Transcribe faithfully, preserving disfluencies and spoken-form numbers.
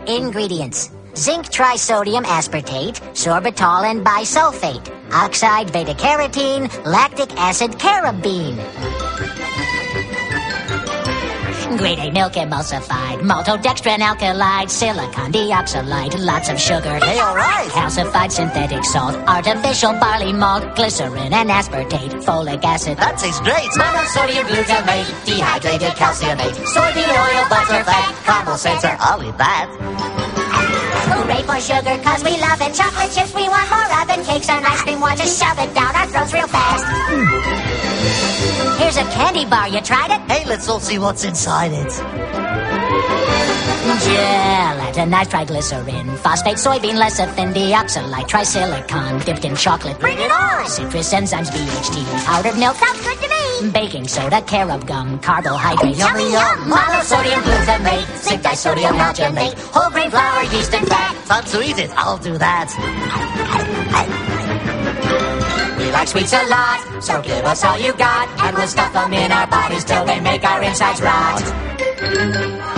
Ingredients: zinc trisodium aspartate, sorbitol and bisulfate, oxide beta-carotene, lactic acid carabine. Grade A milk emulsified, maltodextrin alkylide, silicon dioxide, lots of sugar. Hey, all right. Calcified synthetic salt, artificial barley malt, glycerin and aspartate, folic acid. That tastes great. Monosodium glutamate, dehydrated calciumate, soybean oil, butter, fat, caramel center. I'll eat that. Hooray for sugar, cause we love it. Chocolate chips, we want more of it. Cakes and ice cream, want to shove it down our throats real fast. Here's a candy bar, you tried it? Hey, let's all see what's inside it. Gelatinized triglycerin, phosphate, soybean lecithin, deoxylite, trisilicon, dipped in chocolate. Bring it on! Citrus enzymes, B H T, powdered milk. Sounds good to me. Baking soda, carob gum, carbohydrates. Yummy, yum. Monosodium glutamate, zinc disodium alginate, whole grain flour, yeast and fat. Time to eat it. I'll do that. We like sweets a lot, so give us all you got, and we'll stuff them in our bodies till they make our insides rot.